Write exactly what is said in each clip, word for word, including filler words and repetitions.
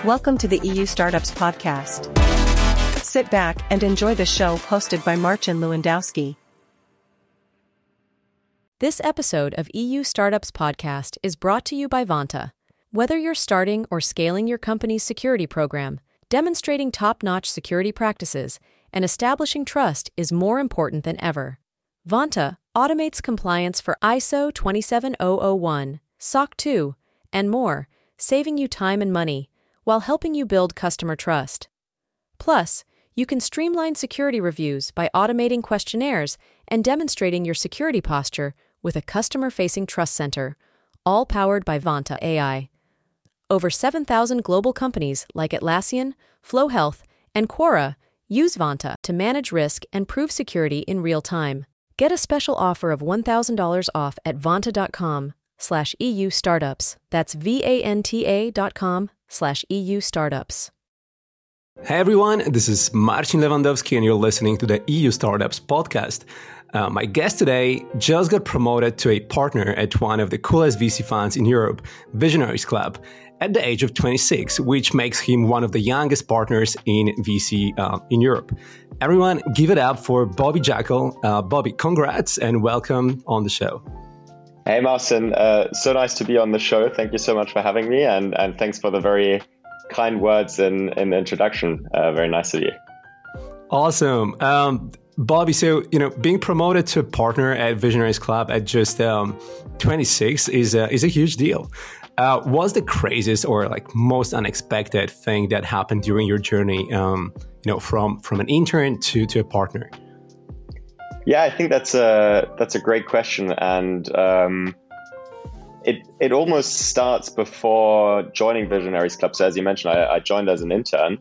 Welcome to the E U Startups Podcast. Sit back and enjoy the show hosted by Marcin Lewandowski. This episode of E U Startups Podcast is brought to you by Vanta. Whether you're starting or scaling your company's security program, demonstrating top-notch security practices and establishing trust is more important than ever. Vanta automates compliance for I S O twenty-seven thousand one, S O C two, and more, saving you time and money while helping you build customer trust. Plus, you can streamline security reviews by automating questionnaires and demonstrating your security posture with a customer-facing trust center, all powered by Vanta A I. Over seven thousand global companies like Atlassian, Flow Health, and Quora use Vanta to manage risk and prove security in real time. Get a special offer of one thousand dollars off at vanta.com slash EU startups. That's V-A-N-T-A dot com slash EU startups. Hey everyone, this is Marcin Lewandowski and you're listening to the E U Startups Podcast. Uh, my guest today just got promoted to a partner at one of the coolest V C funds in Europe, Visionaries Club, at the age of twenty-six, which makes him one of the youngest partners in V C uh, in Europe. Everyone, give it up for Bobby Jackal. Uh, Bobby, congrats and welcome on the show. Hey Marcin, uh, so nice to be on the show. Thank you so much for having me, and, and thanks for the very kind words in, in the introduction. Uh, very nice of you. Awesome. Um, Bobby, so, you know, being promoted to a partner at Visionaries Club at just um, twenty-six is a, is a huge deal. Uh, what's the craziest or like most unexpected thing that happened during your journey, um, you know, from, from an intern to, to a partner? Yeah, I think that's a that's a great question, and um, it it almost starts before joining Visionaries Club. So as you mentioned, I, I joined as an intern,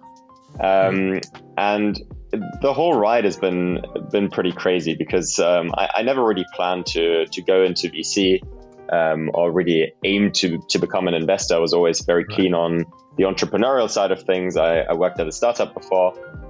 um, and the whole ride has been been pretty crazy because um, I, I never really planned to to go into V C um, or really aim to to become an investor. I was always very keen on the entrepreneurial side of things. I, I worked at a startup before,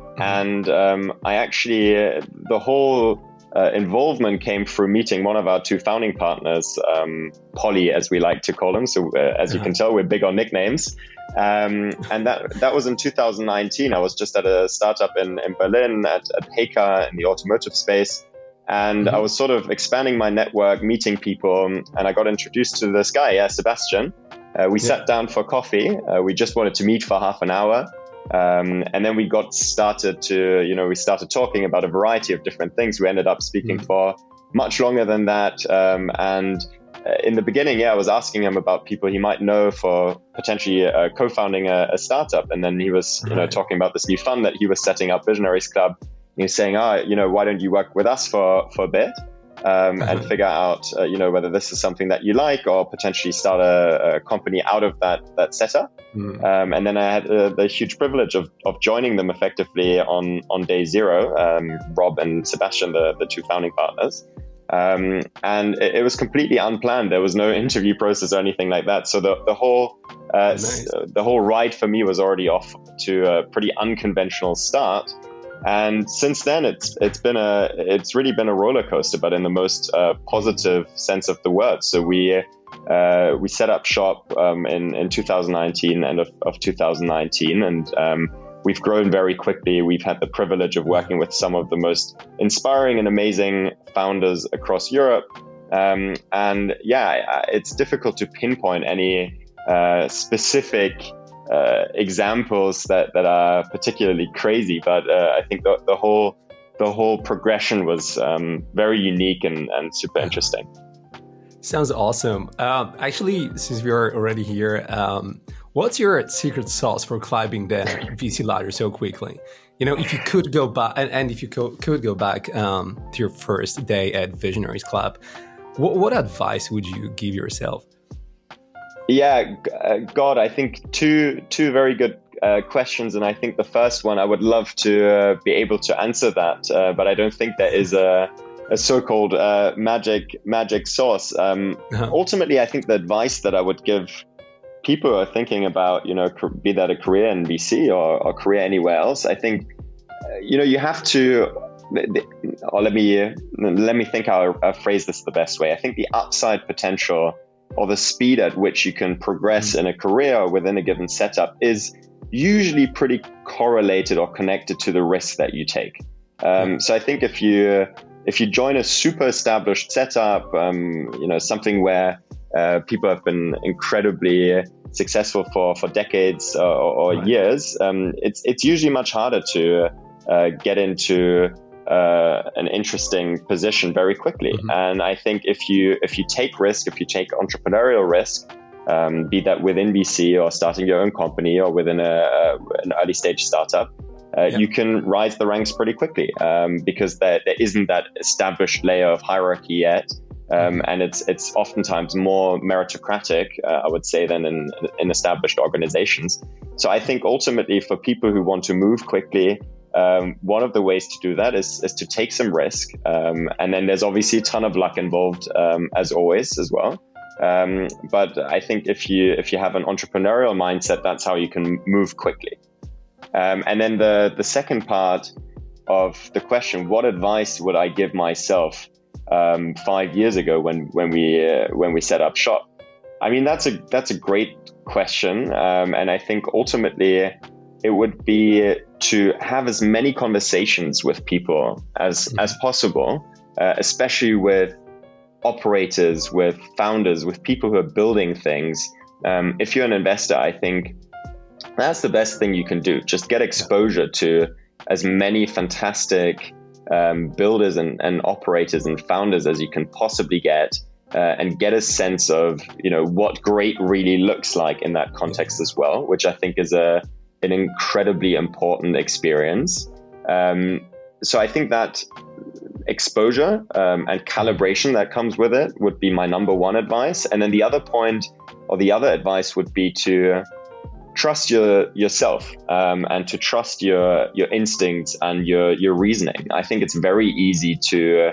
and um, I actually the whole Uh, involvement came through meeting one of our two founding partners, um, Polly, as we like to call him. So uh, as you can tell, we're big on nicknames. Um, and that that was in two thousand nineteen. I was just at a startup in, in Berlin at, at Heka in the automotive space. And mm-hmm. I was sort of expanding my network, meeting people. And I got introduced to this guy, yeah, Sebastian. Uh, we yeah. sat down for coffee. Uh, we just wanted to meet for half an hour. Um, and then we got started to, you know, we started talking about a variety of different things. We ended up speaking mm. for much longer than that. Um, and uh, in the beginning, yeah, I was asking him about people he might know for potentially uh, co-founding a, a startup. And then he was, you know, talking about this new fund that he was setting up, Visionaries Club. He was saying, ah, oh, you know, why don't you work with us for, for a bit? Um, and figure out, uh, you know, whether this is something that you like or potentially start a, a company out of that that setup. Mm. Um, and then I had uh, the huge privilege of, of joining them effectively on, on day zero, um, Rob and Sebastian, the, the two founding partners. Um, and it, it was completely unplanned. There was no interview process or anything like that. So the, the whole uh, nice. s- the whole ride for me was already off to a pretty unconventional start. And since then, it's it's been a it's really been a roller coaster, but in the most uh, positive sense of the word. So we uh, we set up shop um, in in two thousand nineteen, end of, of two thousand nineteen, and um, we've grown very quickly. We've had the privilege of working with some of the most inspiring and amazing founders across Europe. Um, and yeah, it's difficult to pinpoint any uh, specific Uh, examples that, that are particularly crazy, but uh, I think the, the whole the whole progression was um, very unique and, and super interesting. Sounds awesome. Um, actually, since we are already here, um, what's your secret sauce for climbing the V C ladder so quickly? You know, if you could go back, and, and if you co- could go back um, to your first day at Visionaries Club, what, what advice would you give yourself? Yeah, uh, God, I think two two very good uh, questions, and I think the first one I would love to uh, be able to answer that, uh, but I don't think there is a, a so-called uh, magic magic sauce. Um, uh-huh. Ultimately, I think the advice that I would give people who are thinking about, you know, be that a career in V C or, or career anywhere else, I think uh, you know you have to. Or let me let me think how I phrase this the best way. I think the upside potential or the speed at which you can progress in a career or within a given setup is usually pretty correlated or connected to the risk that you take. Um, so I think if you if you join a super established setup, um, you know, something where uh, people have been incredibly successful for for decades or, or right. years, um, it's it's usually much harder to uh, get into uh, an interesting position very quickly. Mm-hmm. And I think if you if you take risk, if you take entrepreneurial risk, um, be that within V C or starting your own company or within a, a an early stage startup, uh, yeah. you can rise the ranks pretty quickly um, because there there isn't that established layer of hierarchy yet. Um, and it's it's oftentimes more meritocratic, uh, I would say, than in, in established organizations. So I think ultimately for people who want to move quickly, um, one of the ways to do that is, is to take some risk. Um, and then there's obviously a ton of luck involved, um, as always, as well. Um, but I think if you if you have an entrepreneurial mindset, that's how you can move quickly. Um, and then the, the second part of the question, what advice would I give myself Um, five years ago when when we uh, when we set up shop? I mean, that's a that's a great question, um, and I think ultimately it would be to have as many conversations with people as mm-hmm. as possible, uh, especially with operators, with founders, with people who are building things. Um, if you're an investor, I think that's the best thing you can do. Just get exposure to as many fantastic Um, builders and, and operators and founders as you can possibly get, uh, and get a sense of, you know, what great really looks like in that context as well, which I think is a an incredibly important experience. Um, so I think that exposure um, and calibration that comes with it would be my number one advice. And then the other point or the other advice would be to trust your yourself um, and to trust your your instincts and your your reasoning. I think it's very easy to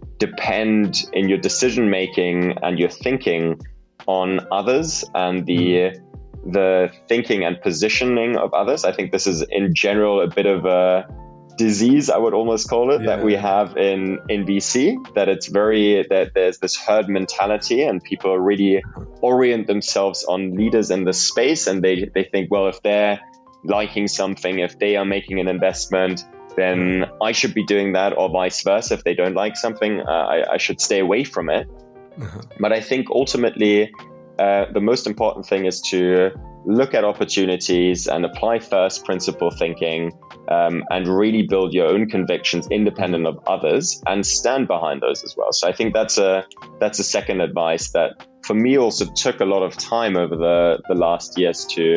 depend in your decision making and your thinking on others and the the thinking and positioning of others. I think this is in general a bit of a disease, I would almost call it, yeah. that we have in in V C, that it's very that there's this herd mentality and people really orient themselves on leaders in the space, and they they think, well, if they're liking something, if they are making an investment, then I should be doing that, or vice versa. If they don't like something, uh, I, I should stay away from it. Uh-huh. But I think ultimately uh, the most important thing is to look at opportunities and apply first principle thinking, um, and really build your own convictions independent of others and stand behind those as well. So I think that's a that's a second advice that for me also took a lot of time over the, the last years to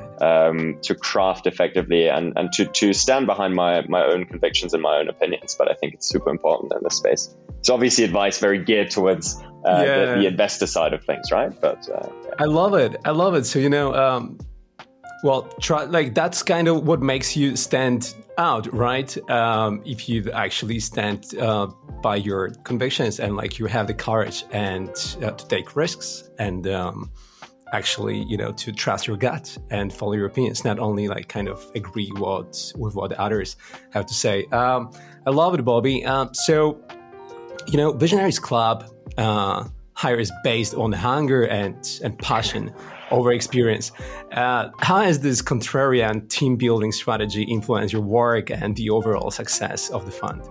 um, to craft effectively and, and to, to stand behind my, my own convictions and my own opinions. But I think it's super important in this space. It's obviously advice very geared towards uh, yeah. the, the investor side of things, right? But uh, yeah. I love it. I love it. So, you know, um, well, try, like that's kind of what makes you stand out, right? Um, if you actually stand uh, by your convictions and like you have the courage and uh, to take risks and um, actually, you know, to trust your gut and follow your opinions, not only like kind of agree what with what others have to say. Um, I love it, Bobby. Um, so, you know, Visionaries Club uh, hires based on hunger and and passion over experience. Uh, how has this contrarian team building strategy influenced your work and the overall success of the fund?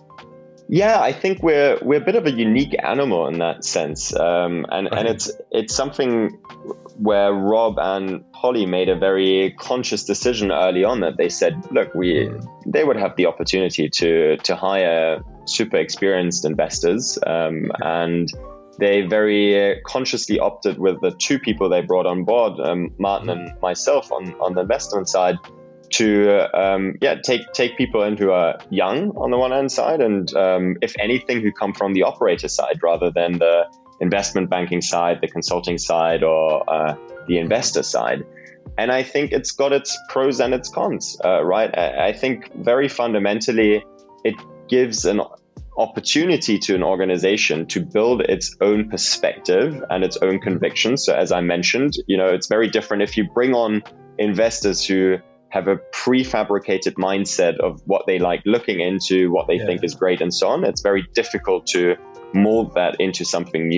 Yeah, I think we're we're a bit of a unique animal in that sense, um, and right. and it's it's something where Rob and Polly made a very conscious decision early on that they said, look, we they would have the opportunity to to hire super experienced investors, um, and they very consciously opted with the two people they brought on board, um, Martin and myself on on the investment side, to um, yeah take take people in who are young on the one hand side, and um, if anything, who come from the operator side rather than the investment banking side, the consulting side, or uh, the investor side. And I think it's got its pros and its cons, uh, right? I, I think very fundamentally, it gives an opportunity to an organization to build its own perspective and its own convictions. So as I mentioned, you know, it's very different if you bring on investors who have a prefabricated mindset of what they like looking into, what they yeah. think is great, and so on. It's very difficult to mold that into something new.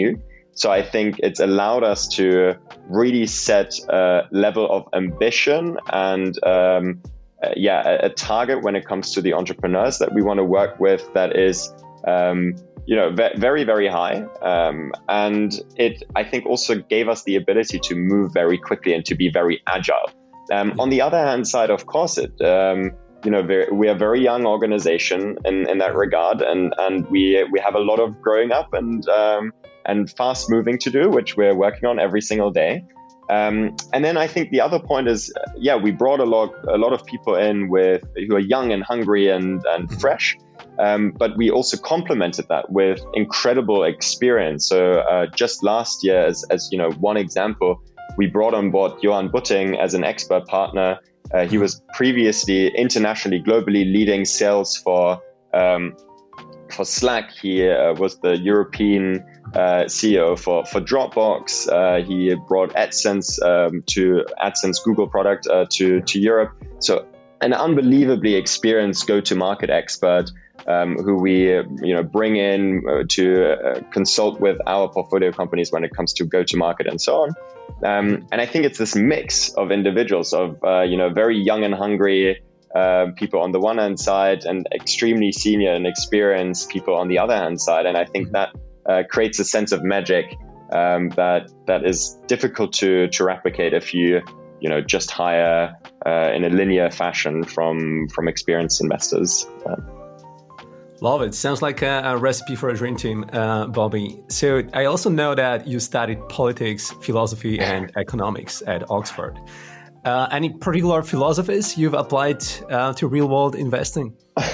So I think it's allowed us to really set a level of ambition and um, uh, yeah, a, a target when it comes to the entrepreneurs that we want to work with that is um, you know, ve- very, very high. Um, and it, I think, also gave us the ability to move very quickly and to be very agile. Um, on the other hand side, of course, it, um, you know, very, we are a very young organization in, in that regard, and, and we we have a lot of growing up and um, and fast moving to do, which we're working on every single day. Um, and then I think the other point is, yeah, we brought a lot a lot of people in with who are young and hungry and and fresh. Um, but we also complemented that with incredible experience. So uh, just last year, as, as you know, one example, we brought on board Johan Butting as an expert partner. Uh, he was previously internationally, globally leading sales for um, for Slack. He uh, was the European uh, C E O for for Dropbox. Uh, he brought AdSense um, to AdSense Google product uh, to to Europe. So an unbelievably experienced go-to-market expert. Um, who we uh, you know bring in uh, to uh, consult with our portfolio companies when it comes to go-to-market and so on. Um, and I think it's this mix of individuals of uh, you know very young and hungry uh, people on the one hand side and extremely senior and experienced people on the other hand side. And I think that uh, creates a sense of magic um, that that is difficult to to replicate if you you know just hire uh, in a linear fashion from from experienced investors. Uh, Love it. Sounds like a, a recipe for a dream team, uh, Bobby. So I also know that you studied politics, philosophy, and economics at Oxford. Uh, any particular philosophies you've applied uh, to real-world investing?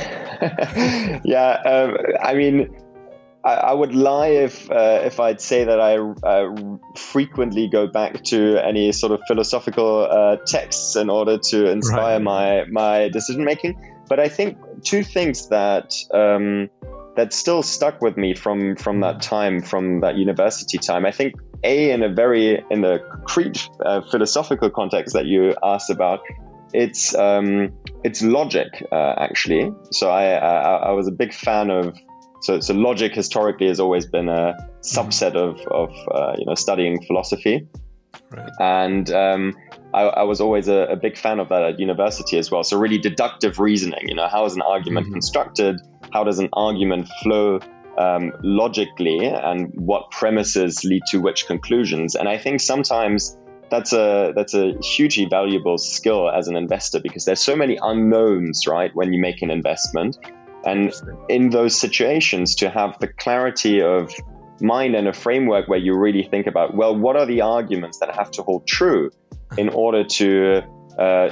yeah, um, I mean, I, I would lie if uh, if I'd say that I uh, frequently go back to any sort of philosophical uh, texts in order to inspire right. my my decision making. But I think two things that um, that still stuck with me from from that time, from that university time. I think a in a very in the concrete uh, philosophical context that you asked about, it's um, it's logic uh, actually. So I, I I was a big fan of so so logic historically has always been a subset of of uh, you know studying philosophy. Right. And um, I, I was always a, a big fan of that at university as well. So really deductive reasoning, you know, how is an argument mm-hmm. constructed? How does an argument flow um, logically, and what premises lead to which conclusions? And I think sometimes that's a that's a hugely valuable skill as an investor, because there's so many unknowns, right, when you make an investment. And in those situations, to have the clarity of mind and a framework where you really think about, well, what are the arguments that have to hold true in order to uh,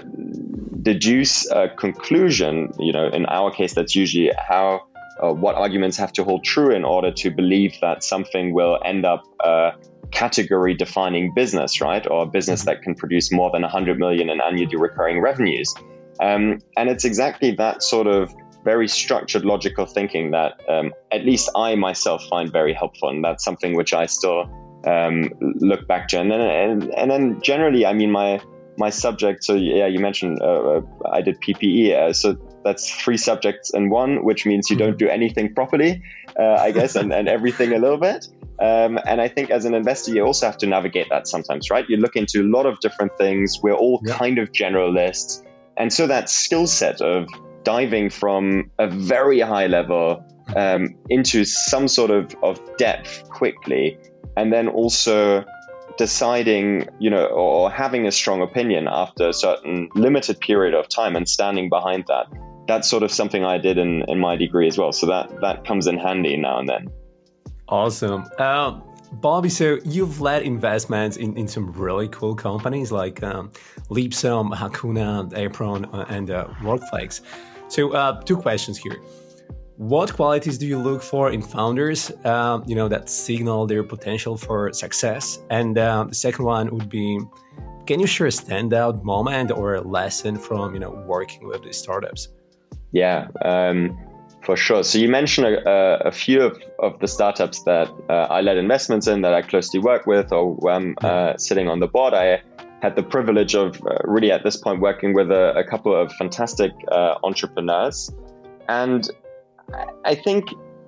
deduce a conclusion? You know, in our case, that's usually how, uh, what arguments have to hold true in order to believe that something will end up a category defining business, right? Or a business that can produce more than one hundred million in annually recurring revenues. Um, and it's exactly that sort of very structured, logical thinking that um, at least I myself find very helpful, and that's something which I still um, look back to. And then, and, and then generally, I mean, my my subject. So yeah, you mentioned uh, I did P P E, uh, so that's three subjects in one, which means you don't do anything properly, uh, I guess, and, and everything a little bit. Um, and I think as an investor, you also have to navigate that sometimes, right? You look into a lot of different things. We're all yeah. kind of generalists, and so that skill set of diving from a very high level um, into some sort of, of depth quickly, and then also deciding, you know, or having a strong opinion after a certain limited period of time and standing behind that. That's sort of something I did in, in my degree as well. So that, that comes in handy now and then. Awesome. Um, Bobby, so you've led investments in, in some really cool companies like um, Leapsome, Hakuna, Apron, uh, and uh, Workflex. So uh, two questions here. What qualities do you look for in founders, um, you know, that signal their potential for success? And uh, the second one would be, can you share a standout moment or a lesson from, you know, working with these startups? Yeah, um, for sure. So you mentioned a, a few of, of the startups that uh, I led investments in, that I closely work with, or I'm uh, sitting on the board. I had the privilege of uh, really at this point working with a, a couple of fantastic uh, entrepreneurs. And I think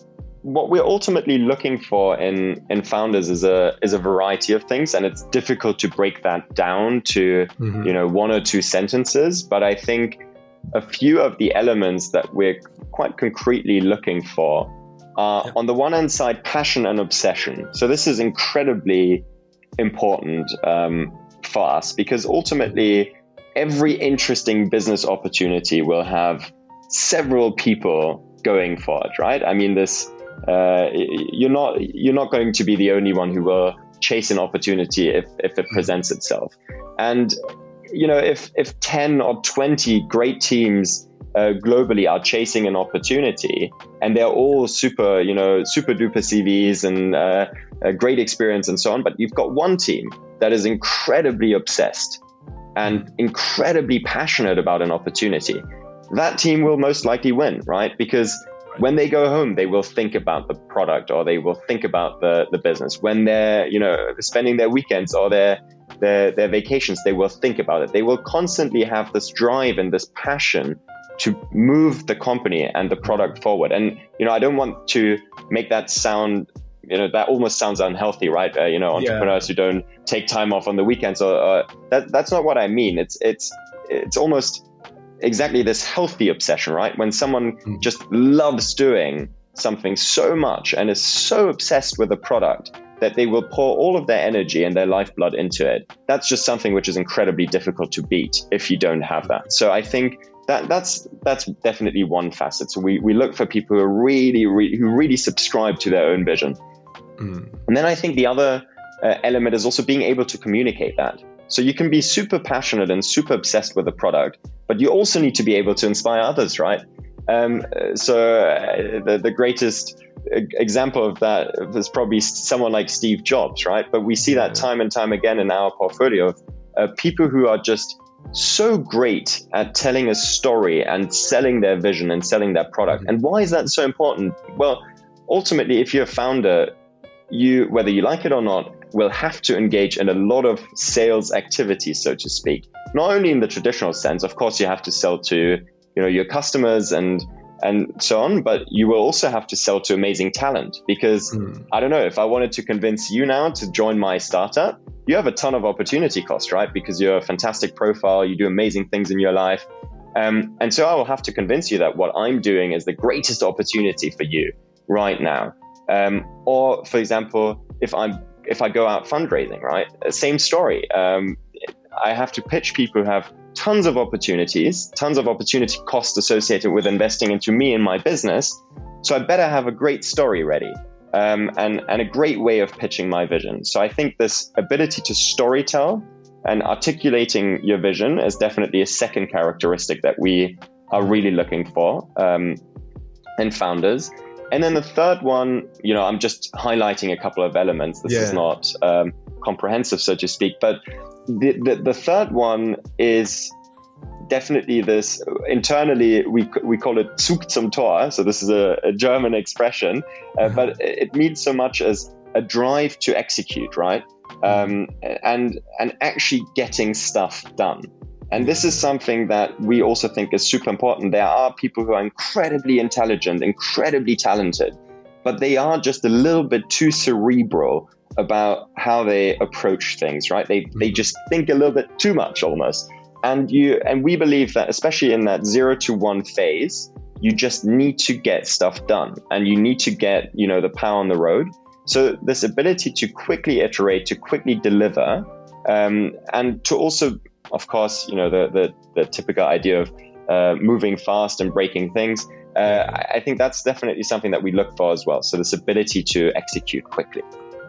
what we're ultimately looking for in, in founders is a is a variety of things, and it's difficult to break that down to mm-hmm. you know one or two sentences. But I think a few of the elements that we're quite concretely looking for are, yeah. on the one hand side, passion and obsession. So this is incredibly important um, for us, because ultimately every interesting business opportunity will have several people going for it, right? I mean, this uh, you're not you're not going to be the only one who will chase an opportunity if if it presents itself. And you know, if if ten or twenty great teams uh, globally are chasing an opportunity, and they're all super, you know, super duper C Vs and uh, a great experience and so on, but you've got one team that is incredibly obsessed and incredibly passionate about an opportunity, that team will most likely win, right? Because when they go home, they will think about the product, or they will think about the, the business. When they're, you know, spending their weekends or their, their their vacations, they will think about it. They will constantly have this drive and this passion to move the company and the product forward. And, you know, I don't want to make that sound, you know, that almost sounds unhealthy, right? Uh, you know, entrepreneurs yeah. who don't take time off on the weekends, or, or that, that's not what I mean. It's, it's, it's almost exactly this healthy obsession, right? When someone mm. just loves doing something so much and is so obsessed with a product that they will pour all of their energy and their lifeblood into it. That's just something which is incredibly difficult to beat if you don't have that. So I think that that's that's definitely one facet. So we, we look for people who are really, really who really subscribe to their own vision. Mm. And then I think the other uh, element is also being able to communicate that. So you can be super passionate and super obsessed with a product, but you also need to be able to inspire others, right? Um, so uh, the, the greatest example of that is probably someone like Steve Jobs, right? But we see that time and time again in our portfolio of uh, people who are just so great at telling a story and selling their vision and selling their product. And why is that so important? Well, ultimately, if you're a founder, you, whether you like it or not, will have to engage in a lot of sales activities, so to speak. Not only in the traditional sense, of course, you have to sell to, you know, your customers and and so on, but you will also have to sell to amazing talent. Because mm. I don't know, if I wanted to convince you now to join my startup, you have a ton of opportunity cost, right? Because you're a fantastic profile, you do amazing things in your life. Um, and so I will have to convince you that what I'm doing is the greatest opportunity for you right now. Um, or, for example, if I'm if I go out fundraising, right? Same story. Um, I have to pitch people who have tons of opportunities, tons of opportunity costs associated with investing into me and my business. So I better have a great story ready um, and, and a great way of pitching my vision. So I think this ability to storytell and articulating your vision is definitely a second characteristic that we are really looking for um, in founders. And then the third one, you know, I'm just highlighting a couple of elements. This yeah. is not um, comprehensive, so to speak. But the, the, the third one is definitely this, internally, we we call it Zug zum Tor. So this is a, a German expression, uh, mm-hmm. but it means so much as a drive to execute, right? Um, and and actually getting stuff done. And this is something that we also think is super important. There are people who are incredibly intelligent, incredibly talented, but they are just a little bit too cerebral about how they approach things, right? They they just think a little bit too much almost. And you and we believe that, especially in that zero to one phase, you just need to get stuff done, and you need to get, you know, the power on the road. So this ability to quickly iterate, to quickly deliver, um, and to also, of course, you know, the, the, the typical idea of uh, moving fast and breaking things. Uh, I think that's definitely something that we look for as well. So this ability to execute quickly.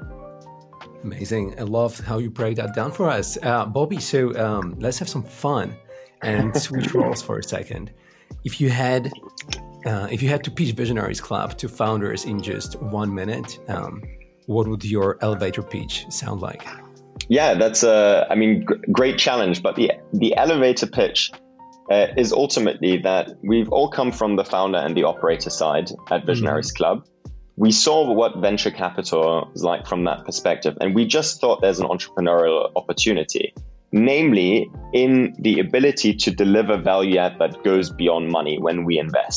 Amazing. I love how you break that down for us. Uh, Bobby, so um, let's have some fun and switch roles for a second. If you had uh, if you had to pitch Visionaries Club to founders in just one minute, um, what would your elevator pitch sound like? Yeah, that's a, I mean, g- great challenge. But the the elevator pitch uh, is ultimately that we've all come from the founder and the operator side at Visionaries mm-hmm. Club. We saw what venture capital is like from that perspective, and we just thought there's an entrepreneurial opportunity, namely in the ability to deliver value add that goes beyond money when we invest.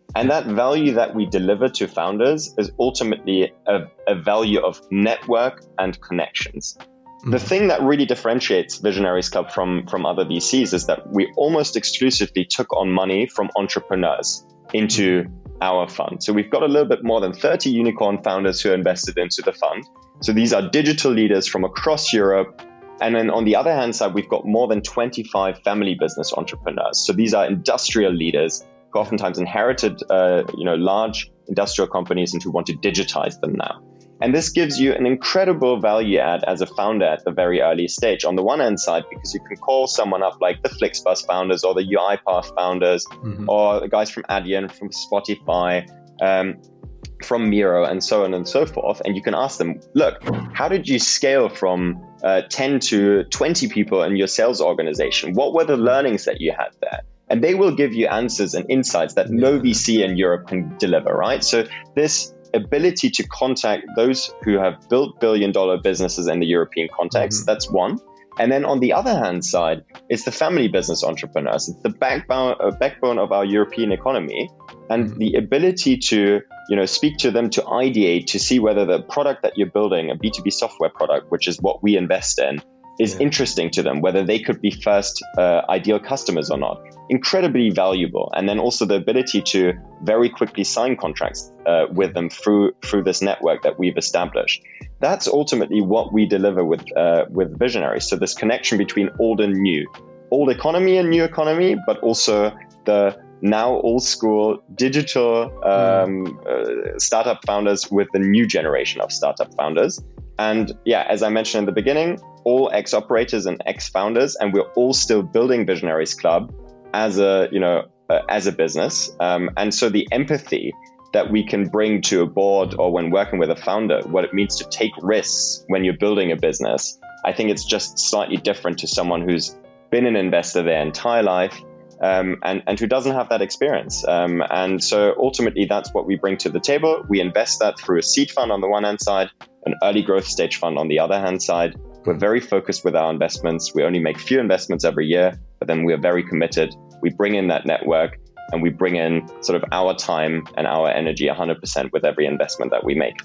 And that value that we deliver to founders is ultimately a, a value of network and connections. Mm-hmm. The thing that really differentiates Visionaries Club from, from other V Cs is that we almost exclusively took on money from entrepreneurs into our fund. So we've got a little bit more than thirty unicorn founders who are invested into the fund. So these are digital leaders from across Europe. And then on the other hand side, we've got more than twenty-five family business entrepreneurs. So these are industrial leaders who oftentimes inherited uh, you know, large industrial companies and who want to digitize them now. And this gives you an incredible value add as a founder at the very early stage. On the one hand side, because you can call someone up like the Flixbus founders or the UiPath founders, mm-hmm. or the guys from Adyen, from Spotify, um, from Miro, and so on and so forth. And you can ask them, look, how did you scale from uh, ten to twenty people in your sales organization? What were the learnings that you had there? And they will give you answers and insights that no V C in Europe can deliver, right? So this ability to contact those who have built billion dollar businesses in the European context, mm-hmm. that's one. And then on the other hand side, it's the family business entrepreneurs. It's the backbone, uh, backbone of our European economy. And mm-hmm. the ability to, you know, speak to them, to ideate, to see whether the product that you're building, a B two B software product, which is what we invest in, is yeah. interesting to them, whether they could be first uh, ideal customers or not. Incredibly valuable. And then also the ability to very quickly sign contracts uh, with them through through this network that we've established. That's ultimately what we deliver with uh, with Visionaries. So this connection between old and new, old economy and new economy, but also the now old school digital um, uh, startup founders with the new generation of startup founders. And yeah, as I mentioned in the beginning, all ex-operators and ex-founders, and we're all still building Visionaries Club as a, you know, uh, as a business. Um, and so the empathy that we can bring to a board or when working with a founder, what it means to take risks when you're building a business, I think it's just slightly different to someone who's been an investor their entire life, um, and, and who doesn't have that experience. Um, and so ultimately, that's what we bring to the table. We invest that through a seed fund on the one hand side, an early growth stage fund on the other hand side. We're very focused with our investments. We only make few investments every year, but then we are very committed. We bring in that network and we bring in sort of our time and our energy one hundred percent with every investment that we make.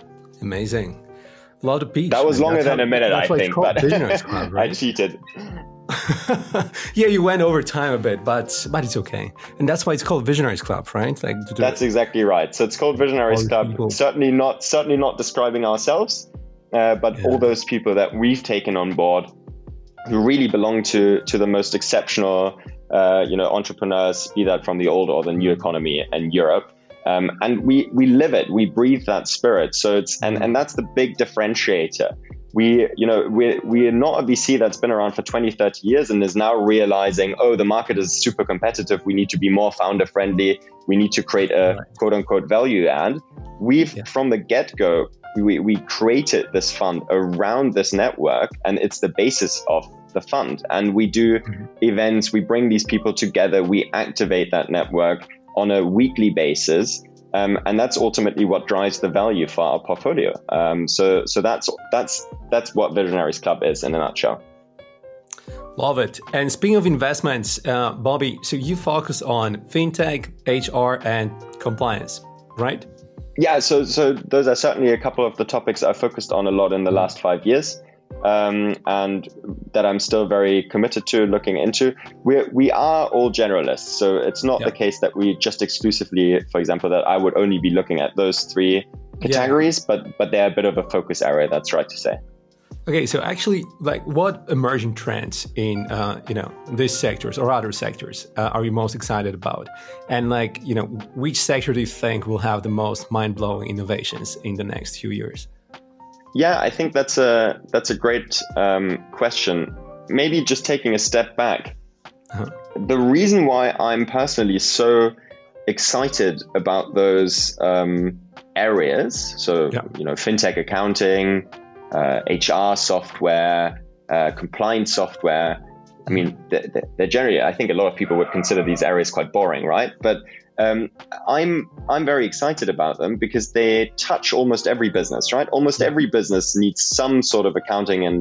Amazing. A lot of pitch. That was longer than how, a minute, I think, but Club, right? I cheated. Yeah, you went over time a bit, but but it's okay. And that's why it's called Visionaries Club, right? Like That's it. exactly right. So it's called Visionaries Club. People. Certainly not certainly not describing ourselves, uh, but yeah. all those people that we've taken on board who really belong to to the most exceptional uh, you know, entrepreneurs, be that from the old or the new economy in Europe. Um, and we we live it, we breathe that spirit. So it's and, and that's the big differentiator. We, you know, we're, we're not a V C that's been around for twenty, thirty years and is now realizing, oh, the market is super competitive. We need to be more founder friendly. We need to create a right. quote unquote value add. We've, yeah. from the get-go, we, we created this fund around this network, and it's the basis of the fund. And we do mm-hmm. events, we bring these people together, we activate that network on a weekly basis. Um, and that's ultimately what drives the value for our portfolio. Um, so, so that's that's that's what Visionaries Club is in a nutshell. Love it. And speaking of investments, uh, Bobby, so you focus on fintech, H R, and compliance, right? Yeah. So, so those are certainly a couple of the topics I focused on a lot in the last five years. Um, and that I'm still very committed to looking into. We we are all generalists, so it's not yeah. the case that we just exclusively, for example, that I would only be looking at those three categories, yeah. but but they're a bit of a focus area. That's right to say. Okay, so actually, like, what emerging trends in uh, you know these sectors or other sectors uh, are you most excited about? And like, you know, which sector do you think will have the most mind-blowing innovations in the next few years? Yeah, I think that's a that's a great um, question. Maybe just taking a step back. Uh-huh. The reason why I'm personally so excited about those um, areas, so yeah. you know, fintech, accounting, uh, H R software, uh, compliance software. I mean, they're, they're generally, I think a lot of people would consider these areas quite boring, right? But Um, I'm I'm very excited about them because they touch almost every business, right? Almost every business needs some sort of accounting and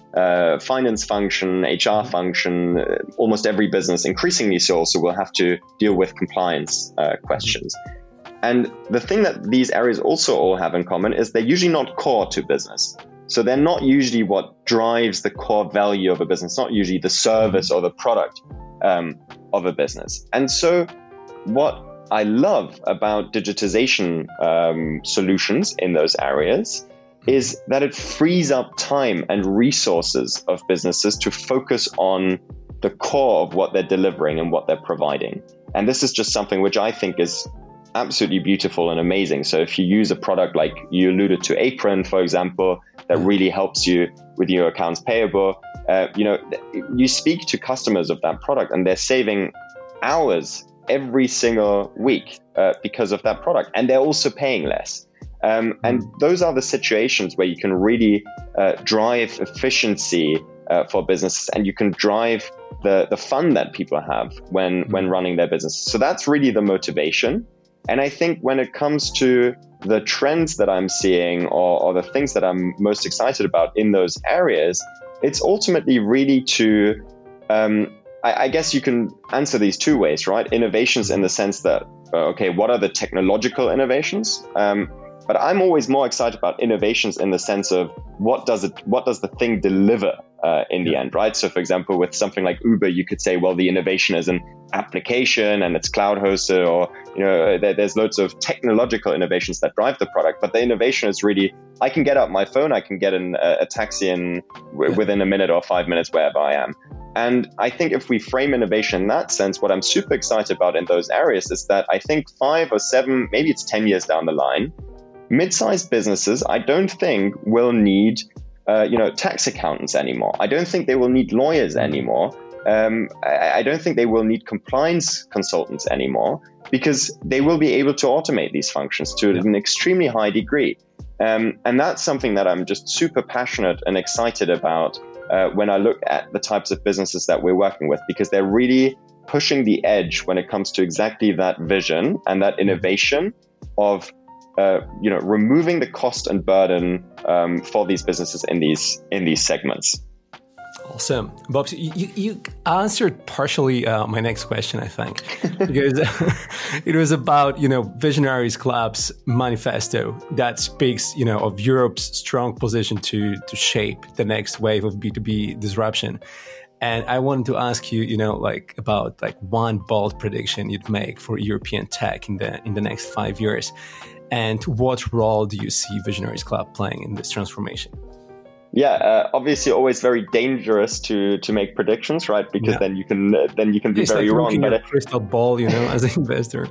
uh, finance function, H R function, uh, almost every business, increasingly so also, will have to deal with compliance uh, questions. And the thing that these areas also all have in common is they're usually not core to business. So they're not usually what drives the core value of a business, not usually the service or the product um, of a business. And so what I love about digitization um, solutions in those areas is that it frees up time and resources of businesses to focus on the core of what they're delivering and what they're providing. And this is just something which I think is absolutely beautiful and amazing. So if you use a product like you alluded to, Apron, for example, that really helps you with your accounts payable, uh, you know, you speak to customers of that product and they're saving hours every single week uh, because of that product. And they're also paying less. Um, and those are the situations where you can really uh, drive efficiency uh, for businesses, and you can drive the, the fun that people have when, when running their business. So that's really the motivation. And I think when it comes to the trends that I'm seeing or, or the things that I'm most excited about in those areas, it's ultimately really to, um, I, I guess you can answer these two ways, right? Innovations in the sense that, uh, okay, what are the technological innovations? Um, But I'm always more excited about innovations in the sense of what does it, what does the thing deliver uh, in the end, right? So, for example, with something like Uber, you could say, well, the innovation is an application and it's cloud hosted, or you know, there, there's loads of technological innovations that drive the product. But the innovation is really, I can get out my phone, I can get in a, a taxi in w- within a minute or five minutes wherever I am. And I think if we frame innovation in that sense, what I'm super excited about in those areas is that I think five or seven, maybe it's ten years down the line, mid-sized businesses, I don't think will need, uh, you know, tax accountants anymore. I don't think they will need lawyers anymore. Um, I, I don't think they will need compliance consultants anymore, because they will be able to automate these functions to an extremely high degree. Um, and that's something that I'm just super passionate and excited about uh, when I look at the types of businesses that we're working with, because they're really pushing the edge when it comes to exactly that vision and that innovation of Uh, you know, removing the cost and burden um, for these businesses in these in these segments. Awesome, Bob. You, you answered partially uh, my next question, I think, because it was about you know Visionaries Club's manifesto that speaks you know of Europe's strong position to to shape the next wave of B two B disruption. And I wanted to ask you, you know, like about like one bold prediction you'd make for European tech in the in the next five years. And what role do you see Visionaries Club playing in this transformation? Yeah, uh, obviously, always very dangerous to to make predictions, right? Because yeah. then you can uh, then you can be it's very like wrong. But a crystal ball, you know, as an investor.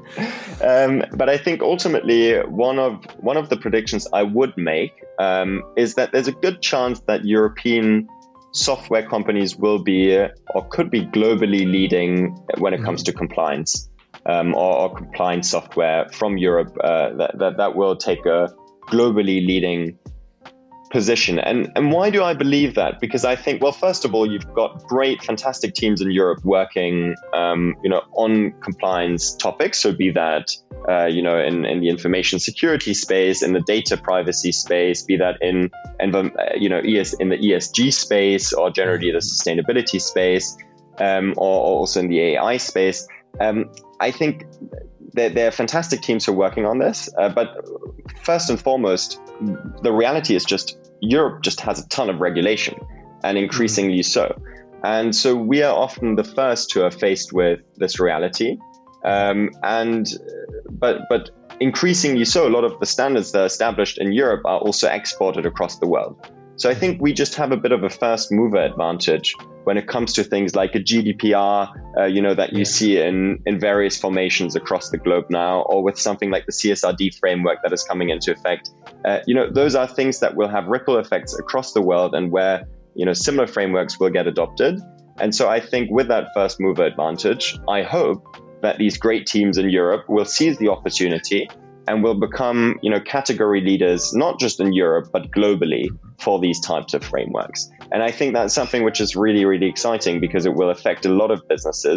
Um, but I think ultimately one of one of the predictions I would make um, is that there's a good chance that European software companies will be uh, or could be globally leading when it comes mm-hmm. to compliance. Um, or, or compliance software from Europe uh, that, that that will take a globally leading position. And and why do I believe that? Because I think, well, first of all, you've got great, fantastic teams in Europe working, um, you know, on compliance topics. So be that, uh, you know, in, in the information security space, in the data privacy space, be that in, in the, you know, E S, in the E S G space, or generally the sustainability space, um, or also in the A I space. Um, I think there, there are fantastic teams who are working on this, uh, but first and foremost, the reality is just Europe just has a ton of regulation, and increasingly so. And so we are often the first who are faced with this reality. Um, and but but increasingly so, a lot of the standards that are established in Europe are also exported across the world. So I think we just have a bit of a first mover advantage when it comes to things like a G D P R, uh, you know, that you yeah. see in, in various formations across the globe now, or with something like the C S R D framework that is coming into effect. Uh, you know, those are things that will have ripple effects across the world, and where, you know, similar frameworks will get adopted. And so I think with that first mover advantage, I hope that these great teams in Europe will seize the opportunity and will become, you know, category leaders, not just in Europe, but globally for these types of frameworks. And I think that's something which is really, really exciting, because it will affect a lot of businesses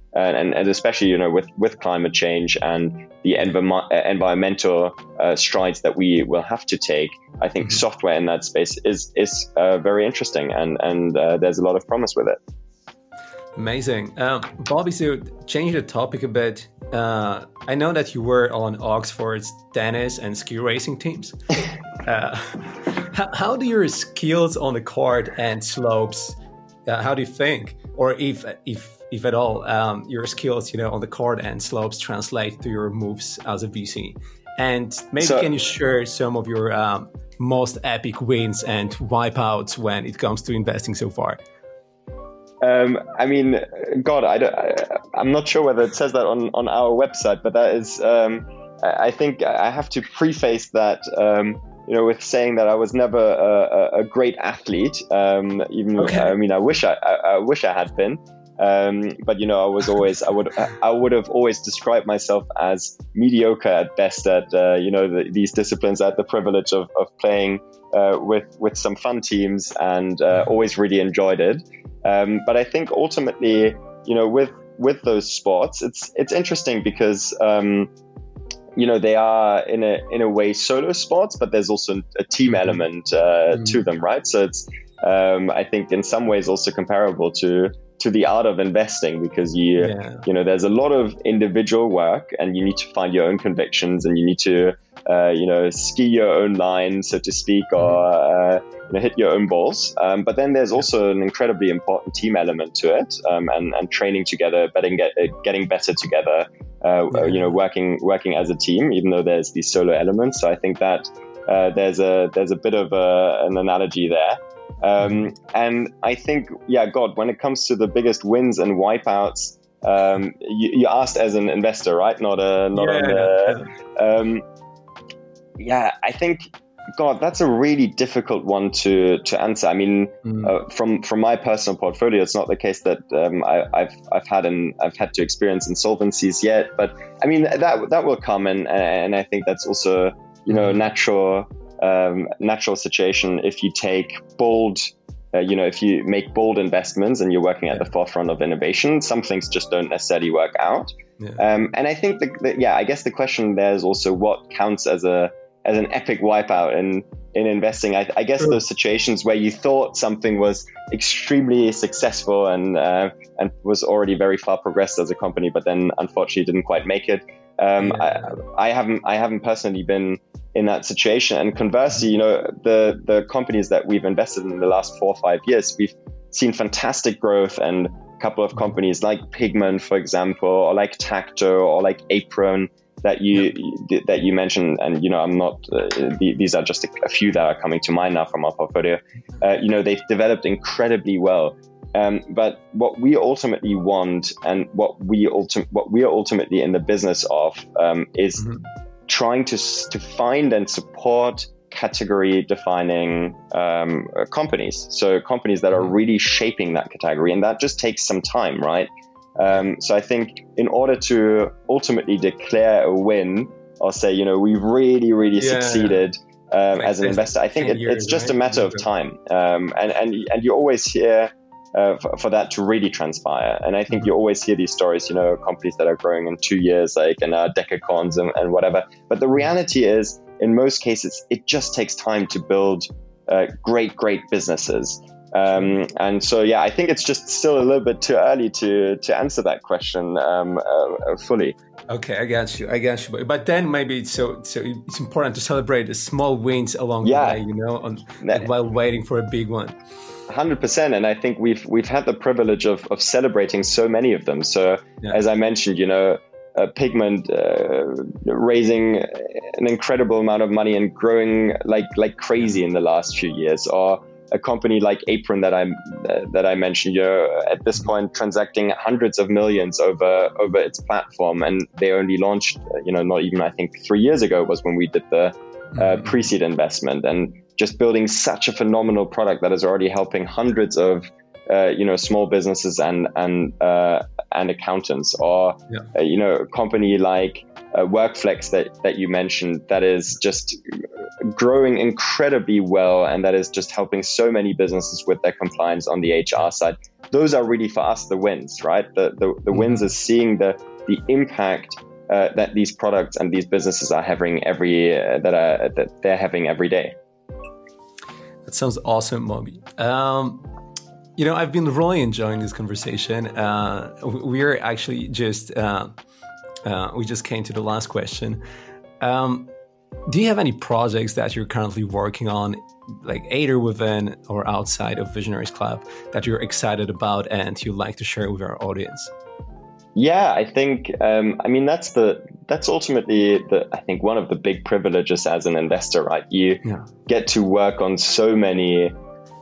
and, and, and especially, you know, with, with climate change and the env- environmental uh, strides that we will have to take, I think mm-hmm. software in that space is is uh, very interesting, and and uh, there's a lot of promise with it. Amazing. Um, Bobby, so change the topic a bit. Uh, I know that you were on Oxford's tennis and ski racing teams. uh, how, how do your skills on the court and slopes, uh, how do you think, or if if if at all, um, your skills, you know, on the court and slopes translate to your moves as a V C? And maybe so, can you share some of your um, most epic wins and wipeouts when it comes to investing so far? Um, I mean, God, I, don't, I, I'm not sure whether it says that on, on our website, but that is, um, I think I have to preface that, um, you know, with saying that I was never a, a great athlete. Um, even, okay. I mean, I wish I, I, I wish I had been. Um, but you know, I was always, I would, I would have always described myself as mediocre at best at, uh, you know, the, these disciplines. I had the privilege of, of playing uh, with with some fun teams, and uh, always really enjoyed it. Um, but I think ultimately, you know, with with those sports, it's it's interesting because um, you know, they are in a in a way solo sports, but there's also a team element uh, mm. to them, right? So it's um, I think in some ways also comparable to. to the art of investing, because you yeah. you know, there's a lot of individual work, and you need to find your own convictions, and you need to uh, you know, ski your own line, so to speak, or uh, you know, hit your own balls. Um, but then there's also an incredibly important team element to it, um, and and training together, getting get, getting better together. Uh, yeah. You know, working working as a team, even though there's these solo elements. So I think that uh, there's a there's a bit of a, an analogy there. Um, and I think, yeah, God, when it comes to the biggest wins and wipeouts, um, you, you asked as an investor, right? Not a, not yeah. a, um, yeah, I think, God, that's a really difficult one to, to answer. I mean, mm. uh, from, from my personal portfolio, it's not the case that, um, I, I've, I've had an, I've had to experience insolvencies yet, but I mean, that, that will come. And, and I think that's also, you know, natural, Um, natural situation if you take bold, uh, you know, if you make bold investments and you're working at yeah. the forefront of innovation, some things just don't necessarily work out. Yeah. Um, and I think, the, the, yeah, I guess the question there is also what counts as a as an epic wipeout in in investing. I, I guess sure. those situations where you thought something was extremely successful and uh, and was already very far progressed as a company, but then unfortunately didn't quite make it. Um, yeah. I, I haven't I haven't personally been in that situation. And conversely, you know, the the companies that we've invested in the last four or five years, we've seen fantastic growth, and a couple of companies like Pigment, for example, or like Tacto, or like Apron that you yeah. that you mentioned. And you know, I'm not uh, the, these are just a, a few that are coming to mind now from our portfolio. Uh, you know, they've developed incredibly well. Um, but what we ultimately want, and what we ulti- what we are ultimately in the business of, um, is mm-hmm. trying to to find and support category defining um, companies. So companies that are really shaping that category, and that just takes some time, right? Um, so I think in order to ultimately declare a win, or say, you know, we've really, really yeah. succeeded um, like as an investor, I think it, years, it's just right? a matter of time. Um, and and and you always hear. Uh, for, for that to really transpire. And I think you always hear these stories, you know, companies that are growing in two years, like, and uh, decacorns and, and whatever. But the reality is, in most cases, it just takes time to build uh, great, great businesses. Um, and so, yeah, I think it's just still a little bit too early to to answer that question um, uh, fully. Okay, I got you. I got you. But then maybe it's so so it's important to celebrate the small wins along yeah. the way, you know, on, while waiting for a big one. one hundred percent. And I think we've we've had the privilege of of celebrating so many of them. So yeah. as I mentioned, you know, uh, Pigment uh, raising an incredible amount of money and growing like like crazy in the last few years, or a company like Apron that I uh, that I mentioned, you know, at this point transacting hundreds of millions over over its platform, and they only launched, uh, you know, not even I think three years ago was when we did the uh, pre-seed investment, and just building such a phenomenal product that is already helping hundreds of uh, you know, small businesses and and uh, and accountants, or yeah. uh, you know, a company like uh, Workflex that that you mentioned that is just growing incredibly well, and that is just helping so many businesses with their compliance on the H R side. those are really for us the wins, right? The the, the mm-hmm. wins is seeing the the impact uh, that these products and these businesses are having every uh, that are that they're having every day. That sounds awesome, Bobby. Um, you know, I've been really enjoying this conversation. Uh, we're actually just uh, uh, we just came to the last question. Um, do you have any projects that you're currently working on, like either within or outside of Visionaries Club, that you're excited about and you'd like to share with our audience? Yeah, I think, um, I mean, that's the that's ultimately, the I think, one of the big privileges as an investor, right? You yeah. get to work on so many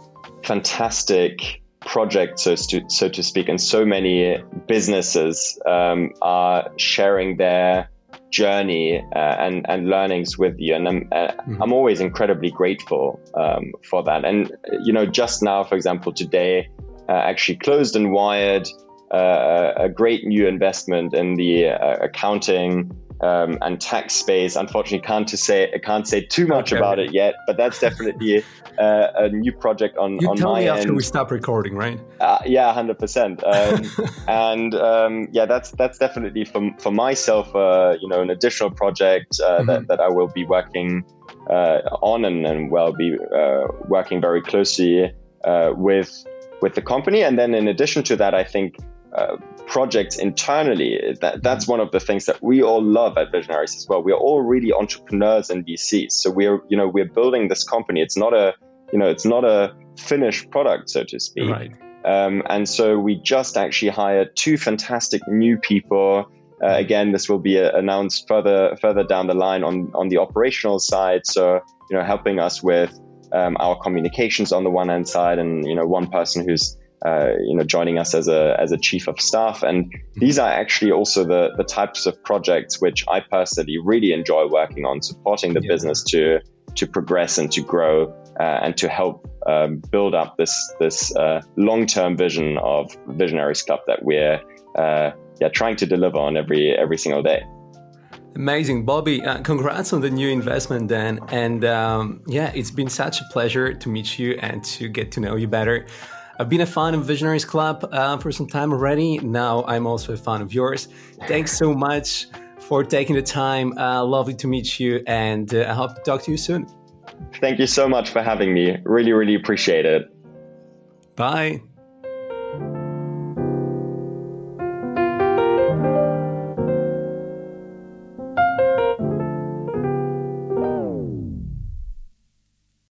fantastic projects, so to, so to speak, and so many businesses um, are sharing their journey uh, and and learnings with you, and I'm uh, mm-hmm. I'm always incredibly grateful um, for that. And you know, just now, for example, today uh, actually closed and wired uh, a great new investment in the uh, accounting um, and tax space. Unfortunately, can't to say I can't say too much okay. about it yet, but that's definitely uh, a new project on you on tell my me end. After we stop recording, right? Uh, yeah, one hundred percent. Um, and um, yeah, that's that's definitely for for myself, uh, you know, an additional project uh, mm-hmm. that that I will be working uh, on, and and will be uh, working very closely uh, with with the company. And then in addition to that, I think. Uh, projects internally, that that's one of the things that we all love at Visionaries as well. We are all really entrepreneurs and V Cs, so we're you know we're building this company. It's not a you know it's not a finished product, so to speak. Right. Um, and so we just actually hired two fantastic new people. Uh, again, this will be uh, announced further further down the line on on the operational side. So you know helping us with um, our communications on the one hand side, and you know one person who's Uh, you know, joining us as a as a chief of staff. And these are actually also the the types of projects which I personally really enjoy working on, supporting the yeah. business to to progress and to grow uh, and to help um, build up this this uh, long-term vision of Visionaries Club that we're uh, yeah trying to deliver on every every single day. Amazing, Bobby. Uh, congrats on the new investment, Dan. And um, yeah, it's been such a pleasure to meet you and to get to know you better. I've been a fan of Visionaries Club uh, for some time already. Now I'm also a fan of yours. Thanks so much for taking the time. Uh, lovely to meet you, and uh, I hope to talk to you soon. Thank you so much for having me. Really, really appreciate it. Bye.